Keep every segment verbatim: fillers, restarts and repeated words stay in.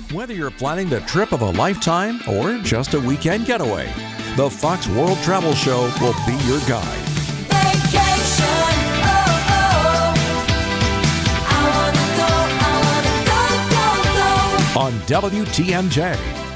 Whether you're planning the trip of a lifetime or just a weekend getaway, the Fox World Travel Show will be your guide. Vacation, oh, oh. I wanna go, I wanna go, go, go. On W T M J.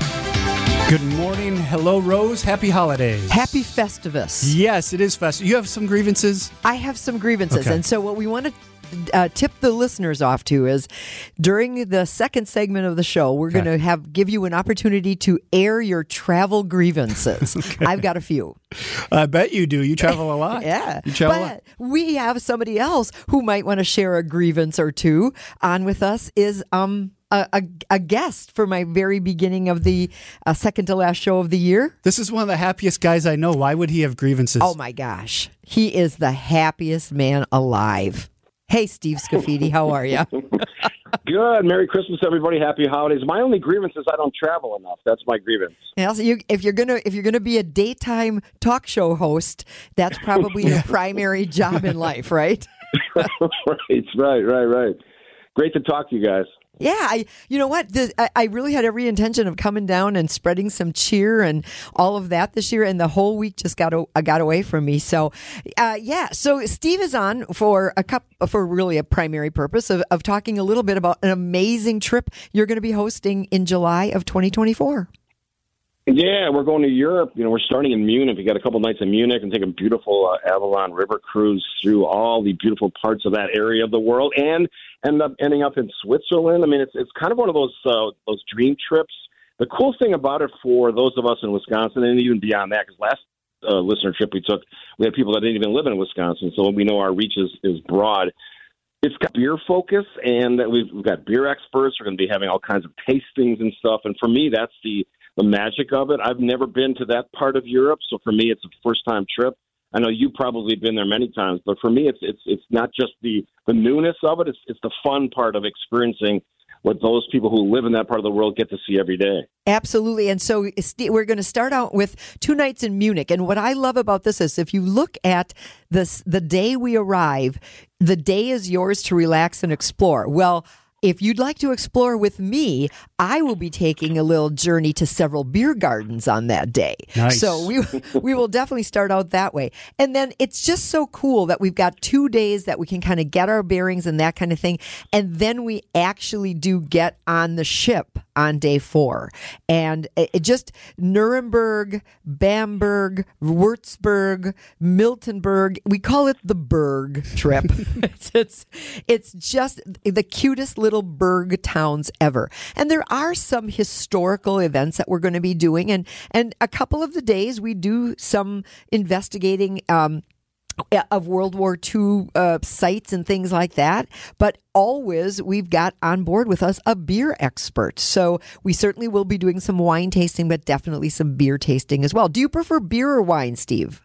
Good morning. Hello, Rose. Happy holidays. Happy Festivus. Yes, it is festive. You have some grievances? I have some grievances. Okay. And so what we want to uh, tip the listeners off to is during the second segment of the show, we're Okay. going to have give you an opportunity to air your travel grievances. I've got a few. I bet you do. You travel a lot. Yeah. You travel a lot. But we have somebody else who might want to share a grievance or two. On with us is um a, a, a guest for my very beginning of the uh, second to last show of the year. This is one of the happiest guys I know. Why would he have grievances? Oh my gosh. He is the happiest man alive. Hey, Steve Scafidi, how are you? Good. Merry Christmas, everybody. Happy holidays. My only grievance is I don't travel enough. That's my grievance. Yeah, so you, if you're gonna if you're gonna be a daytime talk show host, that's probably your primary job in life, right? right, right, right, right. Great to talk to you guys. Yeah, I, you know what? The, I, I really had every intention of coming down and spreading some cheer and all of that this year, and the whole week just got o- got away from me. So, uh, yeah. So Steve is on for a cup for really a primary purpose of, of talking a little bit about an amazing trip you're going to be hosting in July of twenty twenty-four. Yeah, we're going to Europe. You know, we're starting in Munich. We got a couple nights in Munich and take a beautiful uh, Avalon River cruise through all the beautiful parts of that area of the world, and end up ending up in Switzerland. I mean, it's it's kind of one of those uh, those dream trips. The cool thing about it for those of us in Wisconsin, and even beyond that, because last uh, listener trip we took, we had people that didn't even live in Wisconsin, so we know our reach is, is broad. It's got beer focus, and we've, we've got beer experts. We're going to be having all kinds of tastings and stuff, and for me, that's the the magic of it. I've never been to that part of Europe, so for me, it's a first-time trip. I know you've probably been there many times, but for me, it's it's it's not just the, the newness of it. It's it's the fun part of experiencing what those people who live in that part of the world get to see every day. Absolutely. And so Steve, we're going to start out with two nights in Munich. And what I love about this is if you look at this, the day we arrive, the day is yours to relax and explore. Well, if you'd like to explore with me, I will be taking a little journey to several beer gardens on that day. Nice. So we we will definitely start out that way. And then it's just so cool that we've got two days that we can kind of get our bearings and that kind of thing. And then we actually do get on the ship on day four. And it, it just Nuremberg, Bamberg, Würzburg, Miltenberg. We call it the Berg trip. it's, it's it's just the cutest little burg towns ever. And there are some historical events that we're going to be doing. And, and a couple of the days we do some investigating um, of World War Two uh, sites and things like that. But always we've got on board with us a beer expert. So we certainly will be doing some wine tasting, but definitely some beer tasting as well. Do you prefer beer or wine, Steve?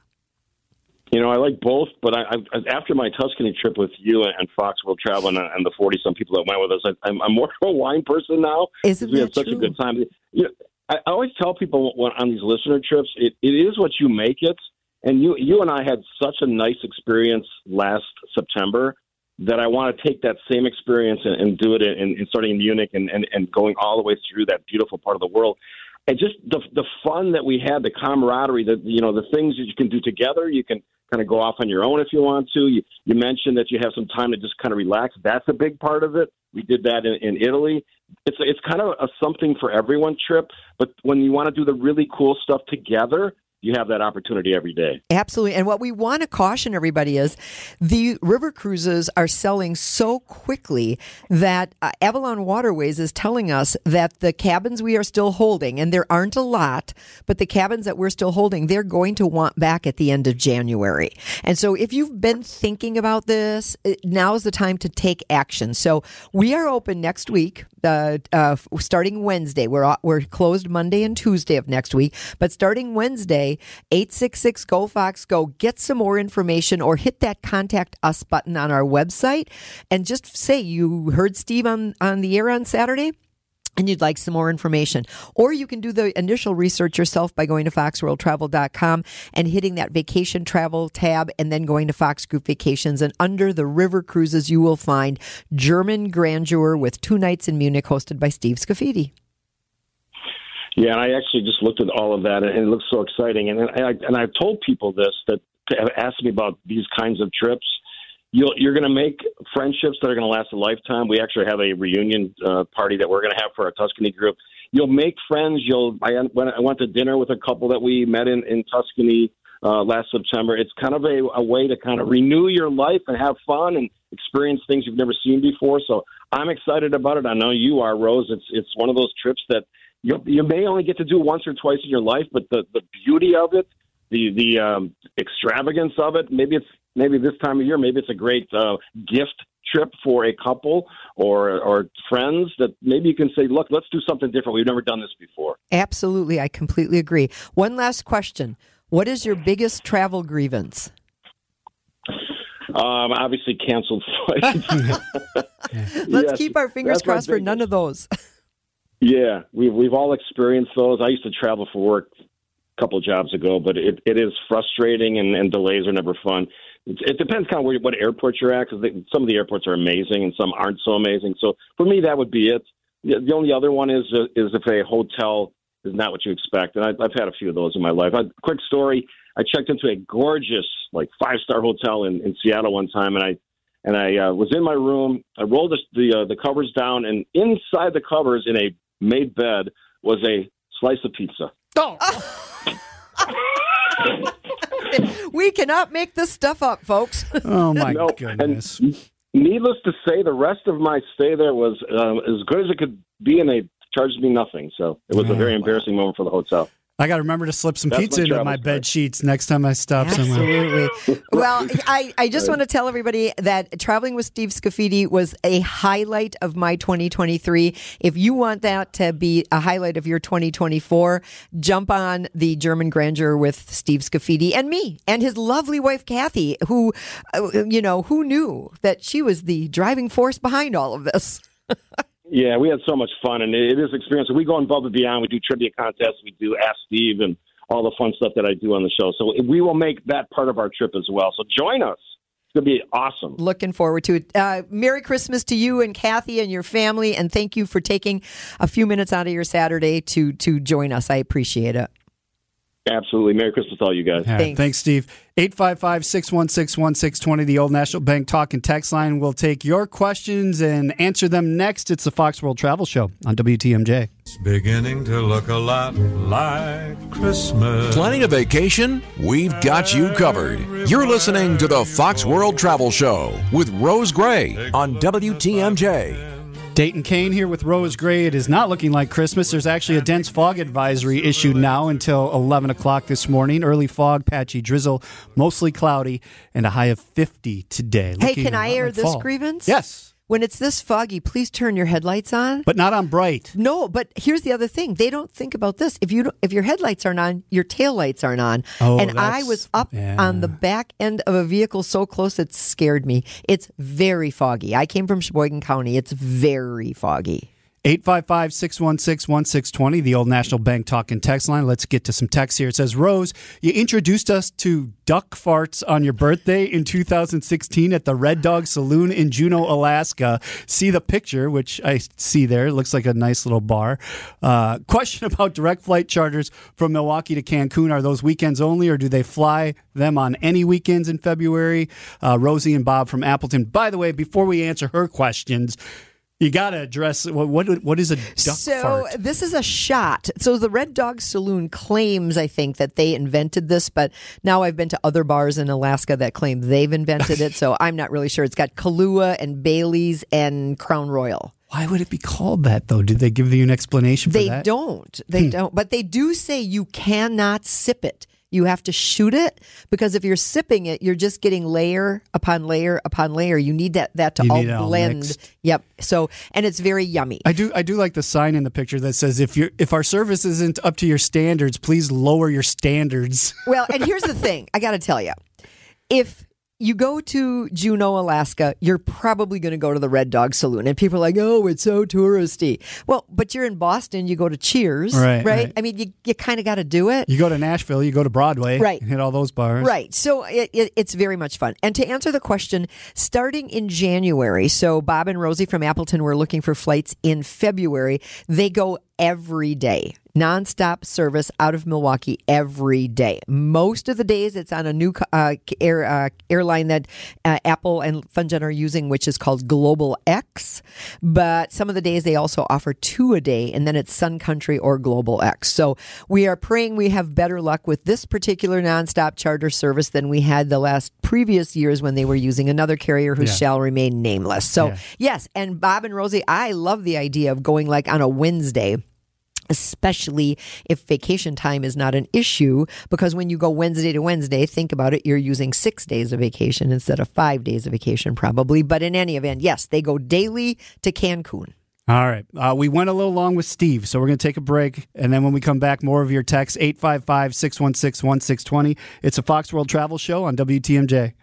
You know, I like both, but I, I after my Tuscany trip with you and, and Fox World Travel and, and the forty-some people that went with us, I, I'm, I'm more of a wine person now. Isn't we that had such true? a good time. You know, I, I always tell people when, on these listener trips, it, it is what you make it. And you you and I had such a nice experience last September that I want to take that same experience and, and do it in, in starting in Munich and, and, and going all the way through that beautiful part of the world. And just the the fun that we had, the camaraderie, the you know the things that you can do together. You can kind of go off on your own if you want to. You, you mentioned that you have some time to just kind of relax. That's a big part of it. We did that in, in Italy. It's it's kind of a something for everyone trip. But when you want to do the really cool stuff together, you have that opportunity every day. Absolutely. And what we want to caution everybody is the river cruises are selling so quickly that uh, Avalon Waterways is telling us that the cabins we are still holding, and there aren't a lot, but the cabins that we're still holding, they're going to want back at the end of January. And so if you've been thinking about this, now's the time to take action. So we are open next week. Uh, uh, starting Wednesday. We're we're closed Monday and Tuesday of next week, but starting Wednesday, eight six six, G O, Fox, Go. Get some more information or hit that Contact Us button on our website and just say you heard Steve on, on the air on Saturday and you'd like some more information. Or you can do the initial research yourself by going to fox world travel dot com and hitting that vacation travel tab and then going to Fox Group Vacations. And under the river cruises, you will find German Grandeur with two nights in Munich hosted by Steve Scafidi. Yeah, and I actually just looked at all of that, and it looks so exciting. And I and I've told people this that have asked me about these kinds of trips. You'll, you're going to make friendships that are going to last a lifetime. We actually have a reunion uh, party that we're going to have for our Tuscany group. You'll make friends. You'll. I went, I went to dinner with a couple that we met in, in Tuscany uh, last September. It's kind of a, a way to kind of renew your life and have fun and experience things you've never seen before. So I'm excited about it. I know you are, Rose. It's it's one of those trips that you you may only get to do once or twice in your life, but the, the beauty of it, the the um, extravagance of it, maybe it's maybe this time of year, maybe it's a great uh, gift trip for a couple or or friends that maybe you can say, look, let's do something different. We've never done this before. Absolutely. I completely agree. One last question. What is your biggest travel grievance? Um, obviously canceled flights. Let's Yes, keep our fingers that's my crossed for none biggest. of those. Yeah, we've we've all experienced those. I used to travel for work a couple of jobs ago, but it, it is frustrating, and, and delays are never fun. It, it depends kind of where, what airport you're at, because some of the airports are amazing and some aren't so amazing. So for me, that would be it. The, the only other one is uh, is if a hotel is not what you expect, and I, I've had a few of those in my life. I, quick story: I checked into a gorgeous, like five star hotel in, in Seattle one time, and I and I uh, was in my room. I rolled the the, uh, the covers down, and inside the covers, in a made bed, was a slice of pizza. Oh. We cannot make this stuff up, folks. Oh, my No, goodness. And needless to say, the rest of my stay there was um, as good as it could be, and they charged me nothing. So it was Oh, a very wow. embarrassing moment for the hotel. I got to remember to slip some That's pizza my into travel my story. bed sheets next time I stop somewhere. Absolutely. Well, I, I just want to tell everybody that traveling with Steve Scafidi was a highlight of my twenty twenty-three. If you want that to be a highlight of your twenty twenty-four, jump on the German Grandeur with Steve Scafidi and me and his lovely wife, Kathy, who, uh, you know, who knew that she was the driving force behind all of this. Yeah, we had so much fun, and it is experience. We go above and beyond. We do trivia contests. We do Ask Steve and all the fun stuff that I do on the show. So we will make that part of our trip as well. So join us. It's going to be awesome. Looking forward to it. Uh, Merry Christmas to you and Kathy and your family, and thank you for taking a few minutes out of your Saturday to to join us. I appreciate it. Absolutely. Merry Christmas to all you guys. Yeah, Thanks. thanks, Steve. eight five five, six one six, one six two zero, the Old National Bank Talk and Text line. We'll take your questions and answer them next. It's the Fox World Travel Show on W T M J. It's beginning to look a lot like Christmas. Planning a vacation? We've got you covered. You're listening to the Fox World Travel Show with Rose Gray on W T M J. Dayton Kane here with Rose Gray. It is not looking like Christmas. There's actually a dense fog advisory issued now until eleven o'clock this morning. Early fog, patchy drizzle, mostly cloudy, and a high of fifty today. Hey, Looking can a I lot air like this fall. grievance? Yes, When it's this foggy, please turn your headlights on. but not on bright. No, but here's the other thing. They don't think about this. If you don't, if your headlights aren't on, your taillights aren't on. Oh, and I that's- was up yeah. on the back end of a vehicle so close it scared me. It's very foggy. I came from Sheboygan County. It's very foggy. eight five five, six one six, one six two zero, the Old National Bank Talk and Text line. Let's get to some text here. It says, Rose, you introduced us to duck farts on your birthday in two thousand sixteen at the Red Dog Saloon in Juneau, Alaska. See the picture, which I see there. It looks like a nice little bar. Uh, question about direct flight charters from Milwaukee to Cancun. Are those weekends only, or do they fly them on any weekends in February? Uh, Rosie and Bob from Appleton. By the way, before we answer her questions, you got to address what, what what is a duck so fart? this is a shot. So the Red Dog Saloon claims, I think, that they invented this, but now I've been to other bars in Alaska that claim they've invented it. So I'm not really sure. It's got Kahlua and Bailey's and Crown Royal. Why would it be called that, though? Did they give you an explanation for They that? don't. They don't. But they do say you cannot sip it. You have to shoot it, because if you're sipping it, you're just getting layer upon layer upon layer. You need that, that to You all need it all blend. mixed. Yep. So, and it's very yummy. I do. I do like the sign in the picture that says, "If you if our service isn't up to your standards, please lower your standards." Well, and here's the thing. I got to tell you, if you go to Juneau, Alaska, you're probably going to go to the Red Dog Saloon. And people are like, oh, it's so touristy. Well, but you're in Boston, you go to Cheers, Right, right? right. I mean, you, you kind of got to do it. You go to Nashville, you go to Broadway, Right. and hit all those bars, Right. So it, it, it's very much fun. And to answer the question, starting in January, so Bob and Rosie from Appleton were looking for flights in February. They go every day. Nonstop service out of Milwaukee every day. Most of the days it's on a new uh, air, uh, airline that uh, Apple and FunGen are using, which is called Global X. But some of the days they also offer two a day, and then it's Sun Country or Global X. So we are praying we have better luck with this particular nonstop charter service than we had the last previous years when they were using another carrier who Yeah. shall remain nameless. So Yeah. yes, and Bob and Rosie, I love the idea of going like on a Wednesday, especially if vacation time is not an issue, because when you go Wednesday to Wednesday, think about it, you're using six days of vacation instead of five days of vacation probably. But in any event, yes, they go daily to Cancun. All right. Uh, we went a little long with Steve, so we're going to take a break. And then when we come back, more of your texts, eight five five, six one six, one six two zero. It's a Fox World Travel Show on W T M J.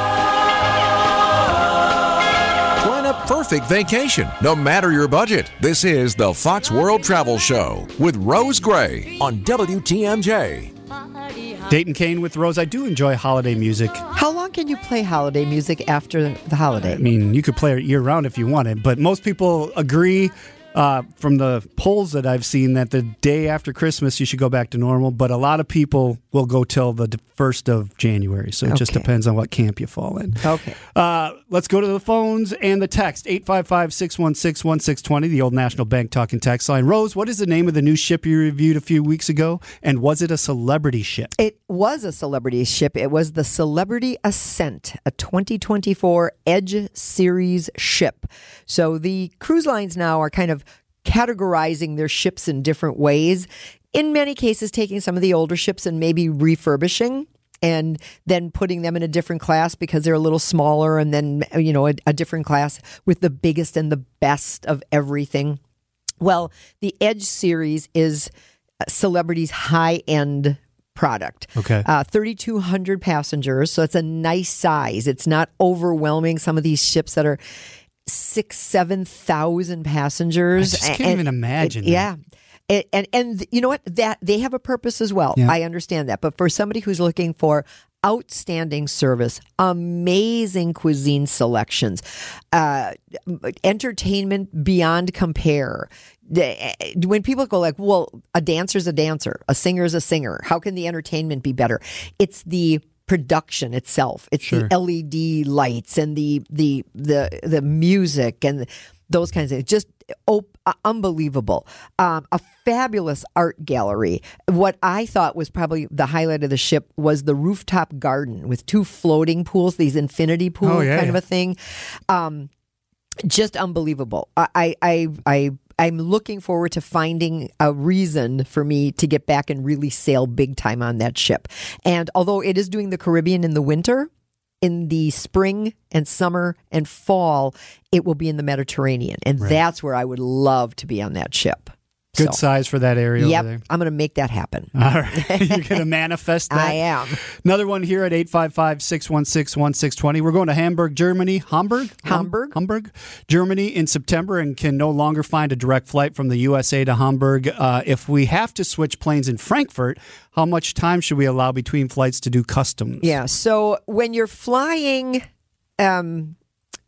Plan a perfect vacation, no matter your budget. This is the Fox World Travel Show with Rose Gray on W T M J. Dayton Kane with Rose. I do enjoy holiday music. How long can you play holiday music after the holiday? I mean, you could play it year round if you wanted, but most people agree uh, from the polls that I've seen that the day after Christmas you should go back to normal, but a lot of people will go till the first of January, so it just Okay. depends on what camp you fall in. Okay. Uh, let's go to the phones and the text, eight five five, six one six, one six two zero, the Old National Bank talking text line. Rose, what is the name of the new ship you reviewed a few weeks ago, and was it a celebrity ship? It was a celebrity ship. It was the Celebrity Ascent, a twenty twenty-four Edge Series ship. So the cruise lines now are kind of categorizing their ships in different ways. In many cases, taking some of the older ships and maybe refurbishing and then putting them in a different class because they're a little smaller, and then, you know, a, a different class with the biggest and the best of everything. Well, the Edge Series is Celebrity's high-end product. Okay. Uh, thirty-two hundred passengers, so it's a nice size. It's not overwhelming. Some of these ships that are six, seven thousand passengers. I just can't And- even imagine it- yeah. And, and and you know what? That they have a purpose as well. Yeah. I understand that. But for somebody who's looking for outstanding service, amazing cuisine selections, uh, entertainment beyond compare. The- When people go like, well, a dancer's a dancer, a singer's a singer, how can the entertainment be better? It's the production itself. It's Sure. the L E D lights and the the the the music and those kinds of things. Just oh, uh, unbelievable. Um, a fabulous art gallery. What I thought was probably the highlight of the ship was the rooftop garden with two floating pools, these infinity pool Oh, yeah, kind of yeah. a thing. Um, just unbelievable. I, I, I, I, I'm looking forward to finding a reason for me to get back and really sail big time on that ship. And although it is doing the Caribbean in the winter, in the spring and summer and fall, it will be in the Mediterranean. And that's where I would love to be on that ship. Good So, size for that area Yep, over there. I'm going to make that happen. All right. You're going to manifest that? I am. Another one here at eight five five, six one six, one six two zero. We're going to Hamburg, Germany. Hamburg? Ham- Hamburg. Hamburg, Germany in September, and can no longer find a direct flight from the U S A to Hamburg. Uh, if we have to switch planes in Frankfurt, how much time should we allow between flights to do customs? Yeah. So when you're flying um,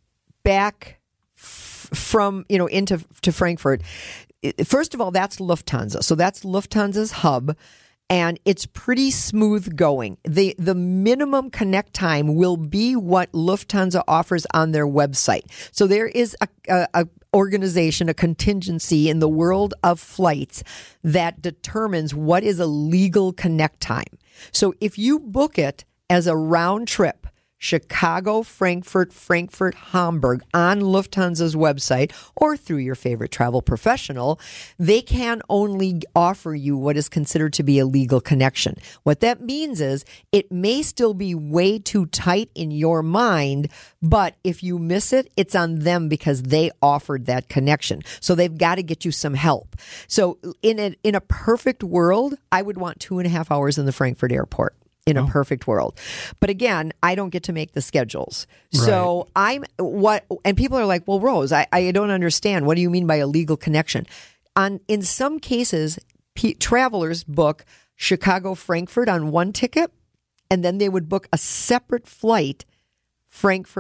back f- from, you know, into to Frankfurt, i- first of all, that's Lufthansa. So that's Lufthansa's hub. And it's pretty smooth going. The the minimum connect time will be what Lufthansa offers on their website. So there is a, a, a organization, a contingency in the world of flights that determines what is a legal connect time. So if you book it as a round trip, Chicago, Frankfurt, Frankfurt, Hamburg on Lufthansa's website or through your favorite travel professional, they can only offer you what is considered to be a legal connection. What that means is it may still be way too tight in your mind, but if you miss it, it's on them because they offered that connection. So they've got to get you some help. So in a, in a perfect world, I would want two and a half hours in the Frankfurt airport. In a perfect world. But again, I don't get to make the schedules. So I'm what, and people are like, well, Rose, I, I don't understand. What do you mean by a legal connection? On, in some cases, p- travelers book Chicago, Frankfurt on one ticket, and then they would book a separate flight, Frankfurt,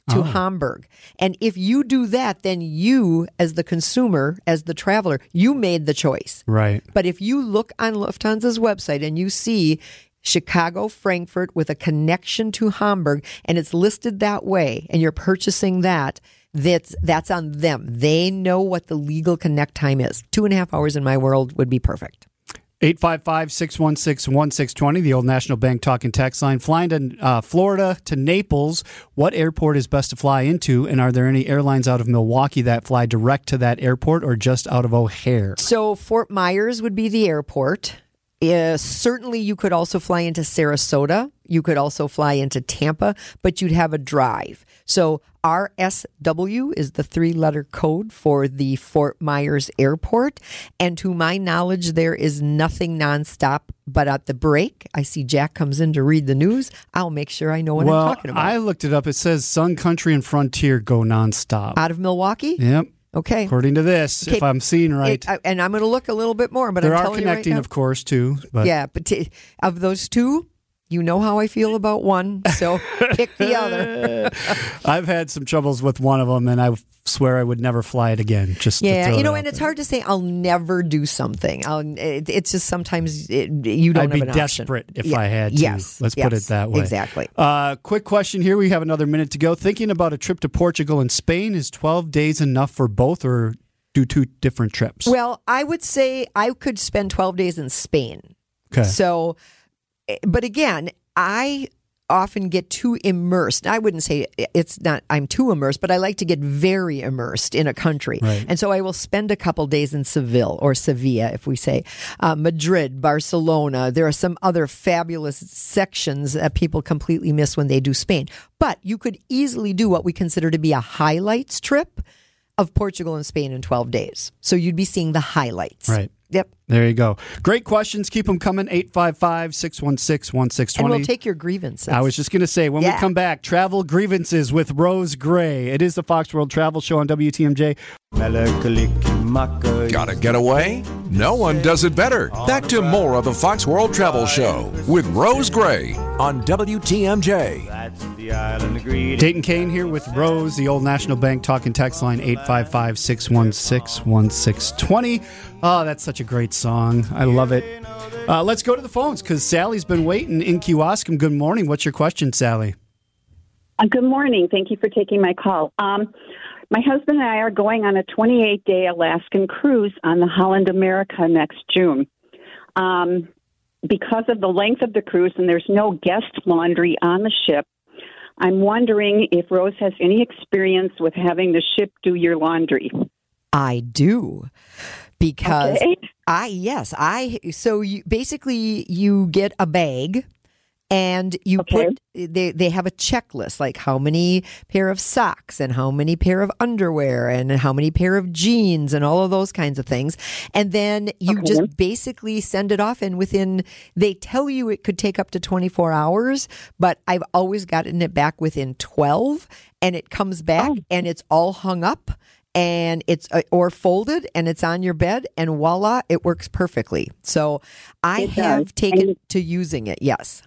to Oh. Hamburg. And if you do that, then you, as the consumer, as the traveler, you made the choice. Right. But if you look on Lufthansa's website and you see Chicago, Frankfurt with a connection to Hamburg, and it's listed that way, and you're purchasing that, that's, that's on them. They know what the legal connect time is. Two and a half hours in my world would be perfect. eight five five, six one six, one six two zero, the Old National Bank talking text line. Flying to uh, Florida to Naples, what airport is best to fly into? And are there any airlines out of Milwaukee that fly direct to that airport or just out of O'Hare? So Fort Myers would be the airport. Uh, certainly, you could also fly into Sarasota. You could also fly into Tampa, but you'd have a drive. So R S W is the three-letter code for the Fort Myers Airport. And to my knowledge, there is nothing nonstop. But at the break, I see Jack comes in to read the news. I'll make sure I know what well, I'm talking about. I looked it up. It says Sun Country and Frontier go nonstop. Out of Milwaukee? Yep. Okay. According to this, Okay. if I'm seeing right. It- I- and I'm going to look a little bit more, but there I'm are telling connecting, you right now. of course, too. But Yeah, but t- of those two, you know how I feel about one, so pick the other. I've had some troubles with one of them, and I swear I would never fly it again. Just to Yeah, throw you know, that and out it's there. hard to say I'll never do something. I'll, it, it's just sometimes it, you don't I'd have be an desperate option. if Yeah. I had to. Yes, Let's put it yes, that way. Exactly. Uh, quick question here. We have another minute to go. Thinking about a trip to Portugal and Spain, is twelve days enough for both, or do two different trips? Well, I would say I could spend twelve days in Spain. Okay. So, but again, I often get too immersed. I wouldn't say it's not I'm too immersed, but I like to get very immersed in a country. Right. And so I will spend a couple days in Seville or Sevilla, if we say, uh, Madrid, Barcelona. There are some other fabulous sections that people completely miss when they do Spain. But you could easily do what we consider to be a highlights trip of Portugal and Spain in twelve days. So you'd be seeing the highlights. Right. Yep. There you go. Great questions. Keep them coming. eight five five, six one six, one six two And zero. we'll take your grievances. I was just going to say, when we Yeah. come back, travel grievances with Rose Gray. It is the Fox World Travel Show on W T M J. Gotta get away? No one does it better. Back to more of the Fox World Travel Show with Rose Gray on W T M J. Dayton Kane here with Rose, the Old National Bank talking text line eight five five, six one six, one six two zero. Oh, that's such a great song. I love it. Uh, let's go to the phones because Sally's been waiting in Kewaskum. Good morning. What's your question, Sally? Uh, good morning. Thank you for taking my call. Um, my husband and I are going on a twenty-eight day Alaskan cruise on the Holland America next June. Um, because of the length of the cruise and there's no guest laundry on the ship, I'm wondering if Rose has any experience with having the ship do your laundry. I do. Because Okay. I, yes, I, so you, basically you get a bag and you Okay. put, they, they have a checklist, like how many pair of socks and how many pair of underwear and how many pair of jeans and all of those kinds of things. And then you Okay. just basically send it off, and within, they tell you it could take up to twenty-four hours, but I've always gotten it back within twelve, and it comes back Oh. and it's all hung up. And it's uh, or folded, and it's on your bed, and voila, it works perfectly. So I It have does. taken And- to using it. Yes,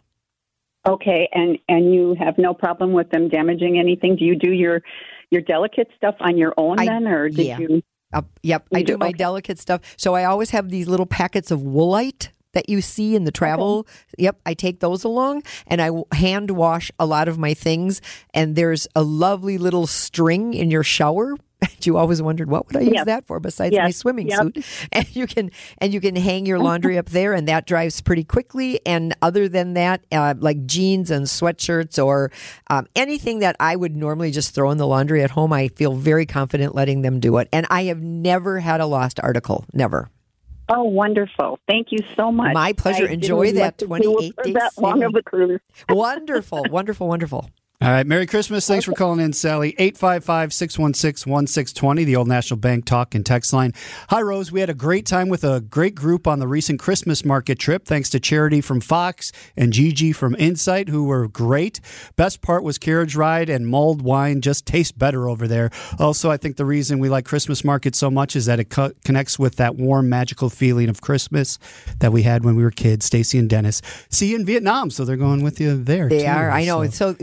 Okay, and, and you have no problem with them damaging anything? Do you do your your delicate stuff on your own I- then, or did yeah. you? uh, yep. I You do do? my Okay. delicate stuff. So I always have these little packets of Woolite that you see in the travel. Yep, I take those along, and I w- hand wash a lot of my things. And there's a lovely little string in your shower. You always wondered, what would I use Yes. that for besides my Yes. swimming Yep. suit? And you can and you can hang your laundry up there, and that dries pretty quickly. And other than that, uh, like jeans and sweatshirts or um, anything that I would normally just throw in the laundry at home, I feel very confident letting them do it. And I have never had a lost article. Never. Oh, wonderful! Thank you so much. My pleasure. I Enjoy didn't that want to do twenty-eight for day that long of sailing. a cruise. Wonderful, wonderful, wonderful. All right. Merry Christmas. Thanks for calling in, Sally. eight five five, six one six, one six two zero, the Old National Bank talk and text line. Hi, Rose. We had a great time with a great group on the recent Christmas market trip. Thanks to Charity from Fox and Gigi from Insight, who were great. Best part was carriage ride and mulled wine just tastes better over there. Also, I think the reason we like Christmas market so much is that it co- connects with that warm, magical feeling of Christmas that we had when we were kids. Stacy and Dennis. See you in Vietnam, so they're going with you there. They too, are. I know. so. So Stacy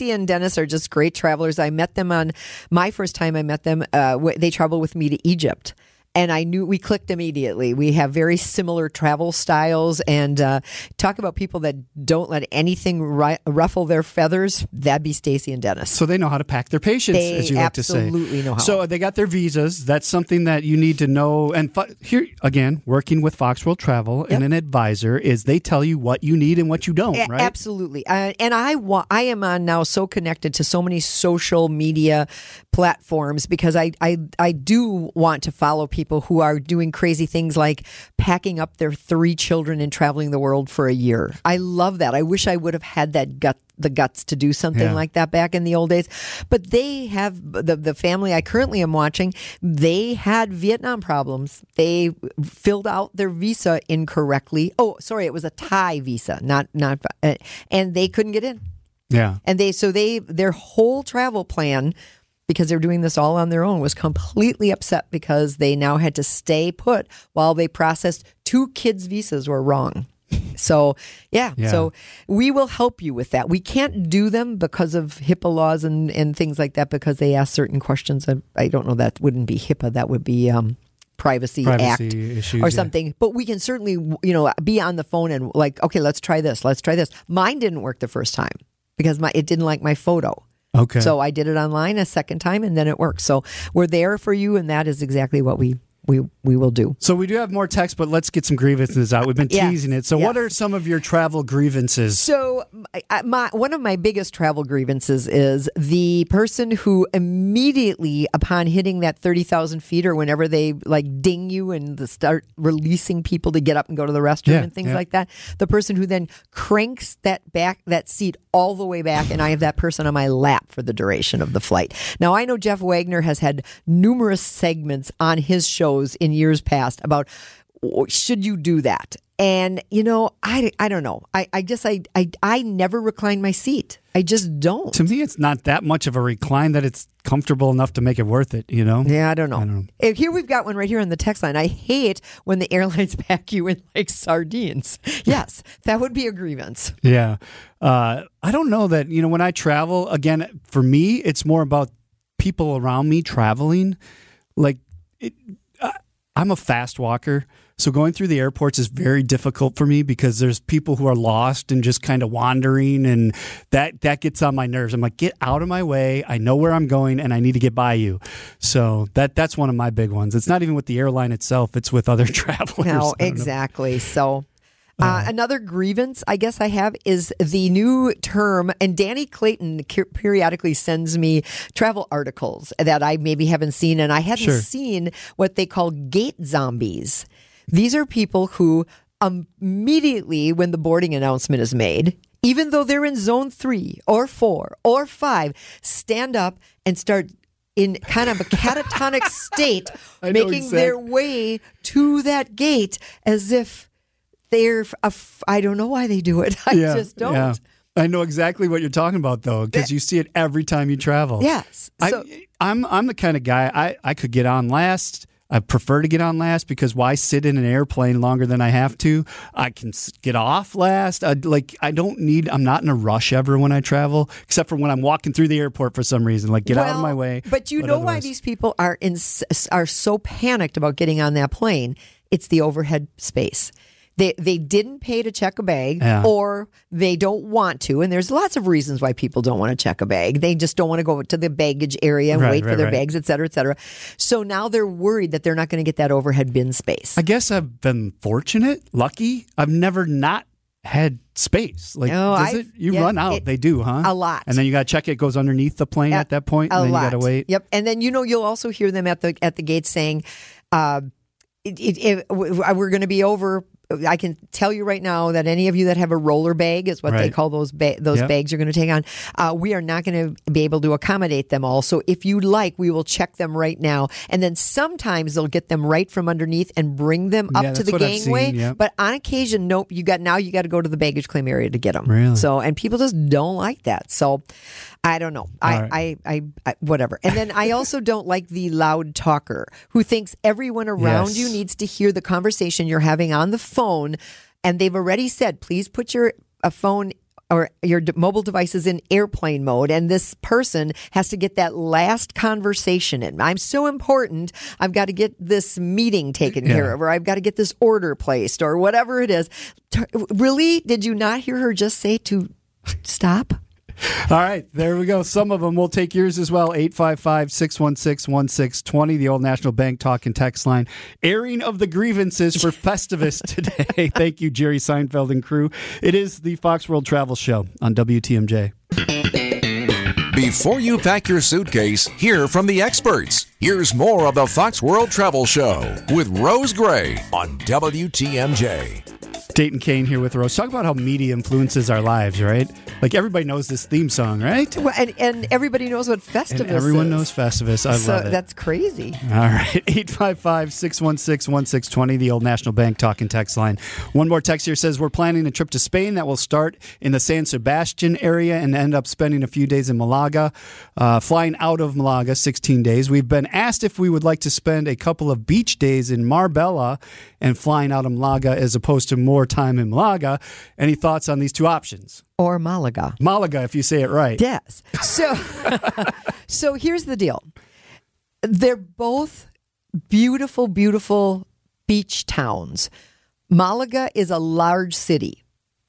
Stacy and Dennis are just great travelers. I met them on my first time I met them. Uh, w- they traveled with me to Egypt. And I knew we clicked immediately. We have very similar travel styles, and uh, talk about people that don't let anything ri- ruffle their feathers. That'd be Stacy and Dennis. So they know how to pack their patience, They as you like to say. absolutely know how. So they got their visas. That's something that you need to know. And fo- here again, working with Fox World Travel and an advisor is they tell you what you need and what you don't. A- Right? Absolutely. Uh, and I wa- I am on now so connected to so many social media platforms because I, I, I do want to follow people who are doing crazy things like packing up their three children and traveling the world for a year. I love that. I wish I would have had that gut the guts to do something Yeah. like that back in the old days. But they have the the family I currently am watching, they had Vietnam problems. They filled out their visa incorrectly. Oh, sorry, it was a Thai visa, not not uh, and they couldn't get in. Yeah. And they so they their whole travel plan, because they're doing this all on their own, was completely upset because they now had to stay put while they processed two kids' visas were wrong. So, yeah, Yeah. so we will help you with that. We can't do them because of HIPAA laws and, and things like that because they ask certain questions. I, I don't know, that wouldn't be HIPAA, that would be um, Privacy, Privacy Act issues, or yeah. something. But we can certainly, you know, be on the phone and like, okay, let's try this, let's try this. Mine didn't work the first time because my it didn't like my photo. Okay. So I did it online a second time and then it worked. So we're there for you, and that is exactly what we we we will do. So we do have more text, but let's get some grievances out. We've been Yes, teasing it. So what yes. are some of your travel grievances? So, I- my one of my biggest travel grievances is the person who immediately, upon hitting that thirty thousand feet, or whenever they like ding you and the start releasing people to get up and go to the restroom Yeah, and things yeah. like that, the person who then cranks that back that seat all the way back, and I have that person on my lap for the duration of the flight. Now, I know Jeff Wagner has had numerous segments on his shows in years past about should you do that. And, you know, I, I don't know. I, I just, I, I, I never recline my seat. I just don't. To me, it's not that much of a recline that it's comfortable enough to make it worth it, you know? Yeah, I don't know. I don't know. Eh, Here we've got one right here on the text line. I hate when the airlines pack you in like sardines. Yes, that would be a grievance. Yeah. Uh, I don't know that, you know, when I travel, again, for me, it's more about people around me traveling. Like, it, I, I'm a fast walker. So going through the airports is very difficult for me because there's people who are lost and just kind of wandering, and that, that gets on my nerves. I'm like, get out of my way. I know where I'm going and I need to get by you. So that that's one of my big ones. It's not even with the airline itself. It's with other travelers. I No, don't know. exactly. So uh, another grievance I guess I have is the new term, and Danny Clayton cu- periodically sends me travel articles that I maybe haven't seen, and I hadn't Sure. seen what they call gate zombies. These are people who um, immediately when the boarding announcement is made, even though they're in zone three or four or five, stand up and start in kind of a catatonic state, I know making exact- their way to that gate as if they're, a f- I don't know why they do it. I just don't. yeah. I know exactly what you're talking about, though, because you see it every time you travel. Yes. So, I, I'm I'm the kind of guy I, I could get on last. I prefer to get on last because why sit in an airplane longer than I have to? I can s- get off last. I, like I don't need. I'm not in a rush ever when I travel, except for when I'm walking through the airport for some reason. Like get out of well, my way. But you know why otherwise- these people are in, are so panicked about getting on that plane? It's the overhead space. They they didn't pay to check a bag, Yeah. or they don't want to. And there's lots of reasons why people don't want to check a bag. They just don't want to go to the baggage area and Right, wait for right, their right. bags, et cetera, et cetera. So now they're worried that they're not going to get that overhead bin space. I guess I've been fortunate, lucky. I've never not had space. Like Oh, does I've- it? You yeah, run out. it- they do, huh? a lot. And then you got to check it goes underneath the plane A- at that point, a and then lot. you got to wait. Yep. And then you know you'll also hear them at the at the gate saying, uh, it, it, it, "We're going to be over." I can tell you right now that any of you that have a roller bag is what they Right. call those ba- those Yep. bags you're going to take on. Uh, we are not going to be able to accommodate them all. So if you'd like, we will check them right now. And then sometimes they'll get them right from underneath and bring them up Yeah, to that's the what I've seen, gangway. yep. But on occasion, nope. You got now you got to go to the baggage claim area to get them. Really? So and people just don't like that. So I don't know. I, All right. I, I, I, whatever. And then I also don't like the loud talker who thinks everyone around Yes. you needs to hear the conversation you're having on the phone. And they've already said, please put your a phone or your d- mobile device is in airplane mode, and this person has to get that last conversation in. I'm so important. I've got to get this meeting taken Yeah. care of, or I've got to get this order placed, or whatever it is. T- really? Did you not hear her just say to stop? All right, there we go. Some of them. We'll take yours as well. eight five five, six one six, one six two zero, the Old National Bank talk and text line. Airing of the grievances for Festivus today. Thank you, Jerry Seinfeld and crew. It is the Fox World Travel Show on W T M J. Before you pack your suitcase, hear from the experts. Here's more of the Fox World Travel Show with Rose Gray on W T M J. Dayton Kane here with Rose. Talk about how media influences our lives, right? Like everybody knows this theme song, right? Well, and, and everybody knows what Festivus And everyone is. knows Festivus. I so love it. that's crazy. All right, eight five five, six one six, one six two zero, the Old National Bank talk and text line. One more text here says, we're planning a trip to Spain that will start in the San Sebastian area and end up spending a few days in Malaga, uh, flying out of Malaga, sixteen days. We've been asked if we would like to spend a couple of beach days in Marbella and flying out of Malaga as opposed to more time in Malaga. Any thoughts on these two options? Or Malaga. Malaga, if you say it right. Yes. So, so here's the deal. They're both beautiful, beautiful beach towns. Malaga is a large city.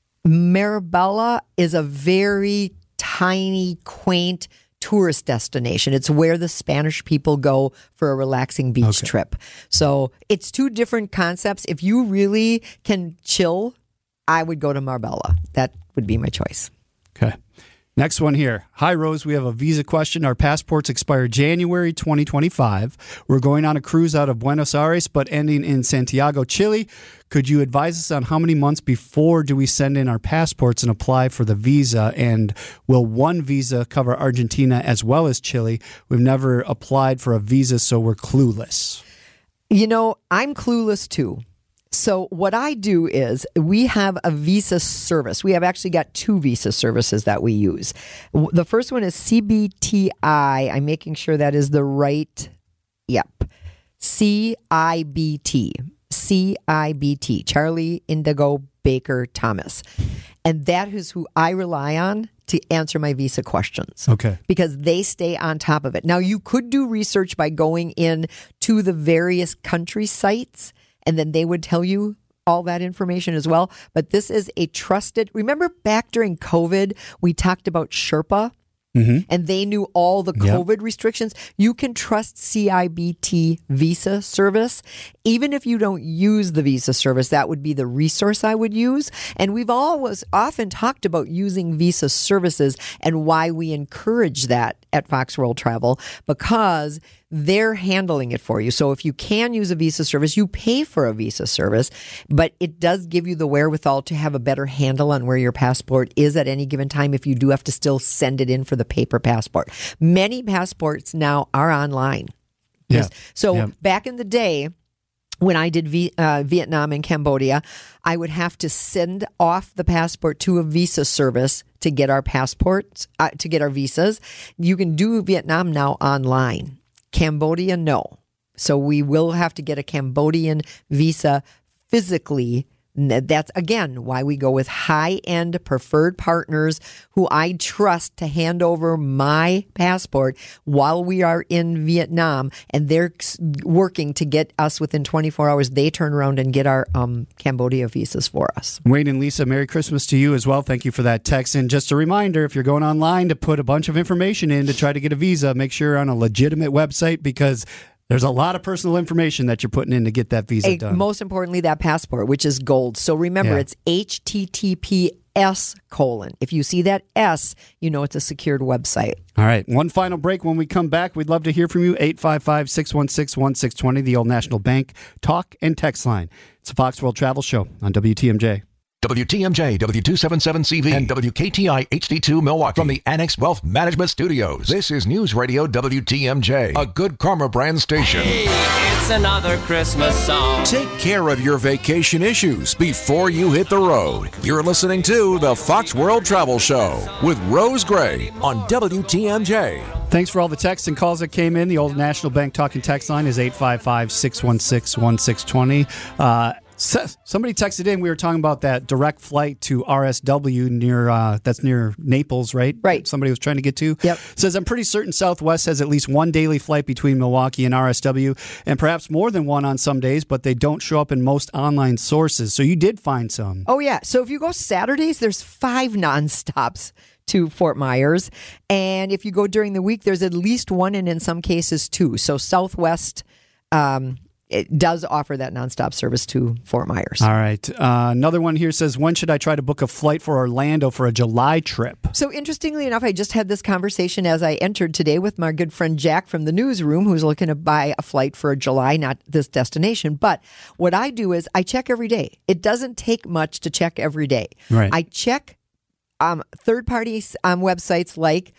Marbella is a very tiny, quaint tourist destination. It's where the Spanish people go for a relaxing beach Okay. trip. So it's two different concepts. If you really can chill, I would go to Marbella. That would be my choice. Okay. Next one here. Hi, Rose. We have a visa question. Our passports expire January twenty twenty-five. We're going on a cruise out of Buenos Aires, but ending in Santiago, Chile. Could you advise us on how many months before do we send in our passports and apply for the visa? And will one visa cover Argentina as well as Chile? We've never applied for a visa, so we're clueless. You know, I'm clueless too. So what I do is we have a visa service. We have actually got two visa services that we use. W- The first one is C B T I. I'm making sure that is the right. Yep. C I B T. C I B T. Charlie Indigo Baker Thomas. And that is who I rely on to answer my visa questions. Okay. Because they stay on top of it. Now, you could do research by going in to the various country sites, and then they would tell you all that information as well. But this is a trusted. Remember back during COVID, we talked about Sherpa, and they knew all the Yep. COVID restrictions. You can trust C I B T visa service. Even if you don't use the visa service, that would be the resource I would use. And we've always often talked about using visa services and why we encourage that at Fox World Travel, because they're handling it for you. So if you can use a visa service, you pay for a visa service, but it does give you the wherewithal to have a better handle on where your passport is at any given time if you do have to still send it in for the paper passport. Many passports now are online. Yeah. So Yeah. back in the day, when I did v- uh, Vietnam and Cambodia, I would have to send off the passport to a visa service to get our passports, uh, to get our visas. You can do Vietnam now online. Cambodia, no. So we will have to get a Cambodian visa physically. N- That's, again, why we go with high-end preferred partners who I trust to hand over my passport while we are in Vietnam, and they're s- working to get us within twenty-four hours. They turn around and get our um, Cambodia visas for us. Wayne and Lisa, Merry Christmas to you as well. Thank you for that text. And just a reminder, if you're going online to put a bunch of information in to try to get a visa, make sure you're on a legitimate website, because there's a lot of personal information that you're putting in to get that visa Hey, done. most importantly, that passport, which is gold. So remember, Yeah. it's H T T P S colon. If you see that S, you know it's a secured website. All right. One final break. When we come back, we'd love to hear from you. eight five five, six one six, one six two zero, the Old National Bank talk and text line. It's a Fox World Travel Show on W T M J. W T M J, W two seventy-seven C V, and W K T I H D two Milwaukee. From the Annex Wealth Management Studios, this is News Radio W T M J, a Good Karma brand station. Hey, it's another Christmas song. Take care of your vacation issues before you hit the road. You're listening to the Fox World Travel Show with Rose Gray on W T M J. Thanks for all the texts and calls that came in. The Old National Bank talking text line is eight five five, six one six, one six two zero. Uh, So, somebody texted in. We were talking about that direct flight to R S W near uh, that's near Naples, right? Right. Somebody was trying to get to. Yep. Says I'm pretty certain Southwest has at least one daily flight between Milwaukee and R S W, and perhaps more than one on some days, but they don't show up in most online sources. So you did find some. Oh, yeah. So if you go Saturdays, there's five nonstops to Fort Myers. And if you go during the week, there's at least one, and in some cases, two. So Southwest um, it does offer that nonstop service to Fort Myers. All right. Uh, another one here says, when should I try to book a flight for Orlando for a July trip? So interestingly enough, I just had this conversation as I entered today with my good friend Jack from the newsroom, who's looking to buy a flight for July, not this destination. But what I do is I check every day. It doesn't take much to check every day. Right. I check um, third-party um, websites like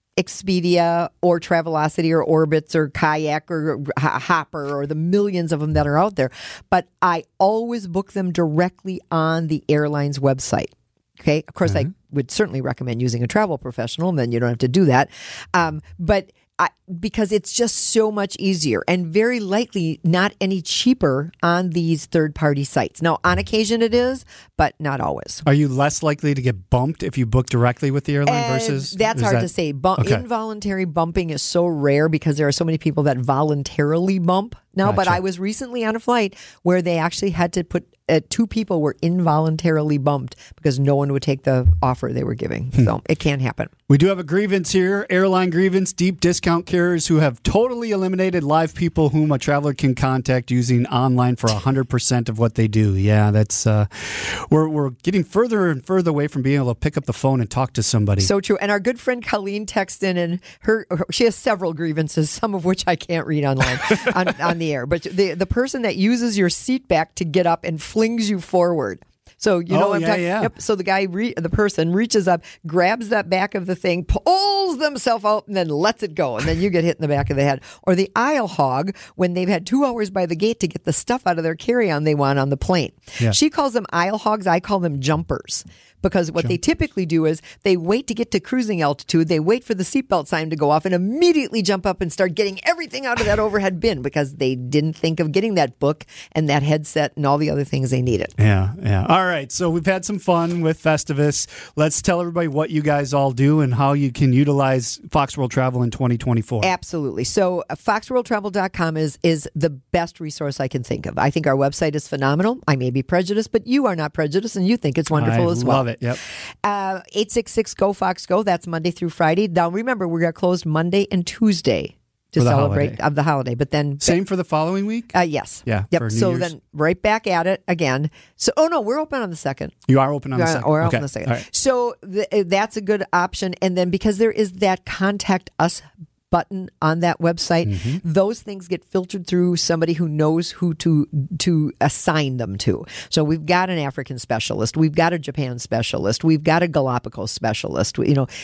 Expedia or Travelocity or Orbitz or Kayak or Hopper or the millions of them that are out there. But I always book them directly on the airline's website. Okay. Of course, mm-hmm. I would certainly recommend using a travel professional, and then you don't have to do that. Um, but I, because it's just so much easier and very likely not any cheaper on these third-party sites. Now, on occasion it is, but not always. Are you less likely to get bumped if you book directly with the airline And versus? That's hard that, to say. Bump, okay. Involuntary bumping is so rare because there are so many people that voluntarily bump now. Gotcha. But I was recently on a flight where they actually had to put uh, two people were involuntarily bumped because no one would take the offer they were giving. Hmm. So it can happen. We do have a grievance here. Airline grievance. Deep discount carriers who have totally eliminated live people whom a traveler can contact using online for one hundred percent of what they do. Yeah, that's uh, we're we're getting further and further away from being able to pick up the phone and talk to somebody. So true. And our good friend Colleen texted in, and her, her she has several grievances, some of which I can't read online on, on the air. But the the person that uses your seat back to get up and flings you forward. So you know oh, what I'm yeah, talking. yeah. Yep. So the guy, re- the person, reaches up, grabs that back of the thing, pulls themselves out, and then lets it go, and then you get hit in the back of the head. Or the aisle hog when they've had two hours by the gate to get the stuff out of their carry-on they want on the plane. Yeah. She calls them aisle hogs. I call them jumpers. Because what they typically do is they wait to get to cruising altitude, they wait for the seatbelt sign to go off, and immediately jump up and start getting everything out of that overhead bin because they didn't think of getting that book and that headset and all the other things they needed. Yeah, yeah. All right, so we've had some fun with Festivus. Let's tell everybody what you guys all do and how you can utilize Fox World Travel in twenty twenty-four. Absolutely. So uh, fox world travel dot com is, is the best resource I can think of. I think our website is phenomenal. I may be prejudiced, but you are not prejudiced, and you think it's wonderful I as well. love it. Yep. Uh, eight six six, G O, Fox, Go. That's Monday through Friday. Now, remember, we're closed Monday and Tuesday to For the celebrate holiday. of the holiday. But then, Same for the following week? uh, yes, Yeah, yep. for New So Year's. then, right back at it again. So, oh no, we're open on the second. You are open on the Yeah, second. Or okay. on the second. All right. So th- that's a good option. And then because there is that contact us button on that website, Mm-hmm. those things get filtered through somebody who knows who to to assign them to. So we've got an African specialist, we've got a Japan specialist, we've got a Galapagos specialist. You know,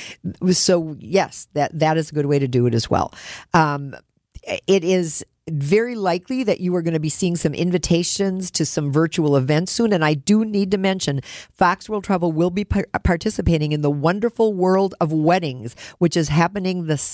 so yes, that that is a good way to do it as well. Um, it is very likely that you are going to be seeing some invitations to some virtual events soon. And I do need to mention Fox World Travel will be par- participating in the Wonderful World of Weddings, which is happening the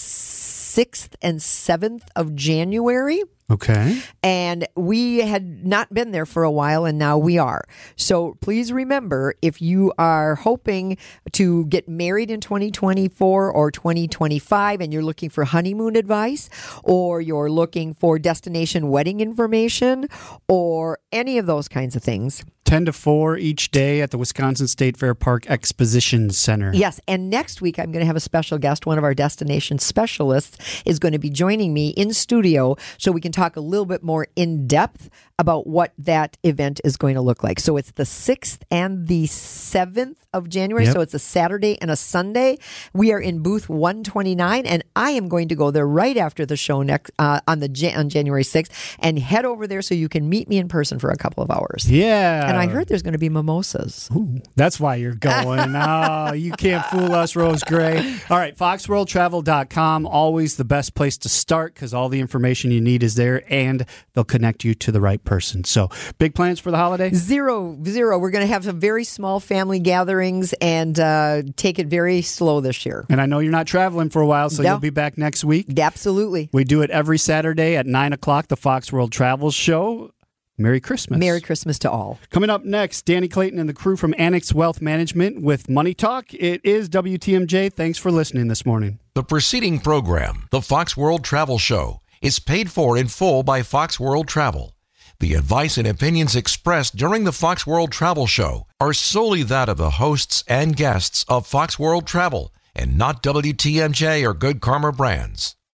sixth and seventh of January. Okay. And we had not been there for a while, and now we are. So please remember, if you are hoping to get married in twenty twenty-four or twenty twenty-five and you're looking for honeymoon advice, or you're looking for destination wedding information, or any of those kinds of things, ten to four each day at the Wisconsin State Fair Park Exposition Center. yes. And next week, I'm going to have a special guest. One of our destination specialists is going to be joining me in studio so we can talk a little bit more in depth about what that event is going to look like. So it's the sixth and the seventh of January. Yep. So it's a Saturday and a Sunday. We are in booth one twenty-nine, and I am going to go there right after the show next uh, on the Jan- on January sixth and head over there so you can meet me in person for a couple of hours. Yeah. And I heard there's going to be mimosas. Ooh, that's why you're going. Oh, you can't fool us, Rose Gray. All right, fox world travel dot com, always the best place to start because all the information you need is there, and they'll connect you to the right person. So, big plans for the holiday? Zero, zero. We're going to have some very small family gatherings and uh, take it very slow this year. And I know you're not traveling for a while, so No. you'll be back next week. Absolutely. We do it every Saturday at nine o'clock, the Fox World Travel Show. Merry Christmas. Merry Christmas to all. Coming up next, Danny Clayton and the crew from Annex Wealth Management with Money Talk. It is W T M J. Thanks for listening this morning. The preceding program, the Fox World Travel Show, is paid for in full by Fox World Travel. The advice and opinions expressed during the Fox World Travel Show are solely that of the hosts and guests of Fox World Travel and not W T M J or Good Karma Brands.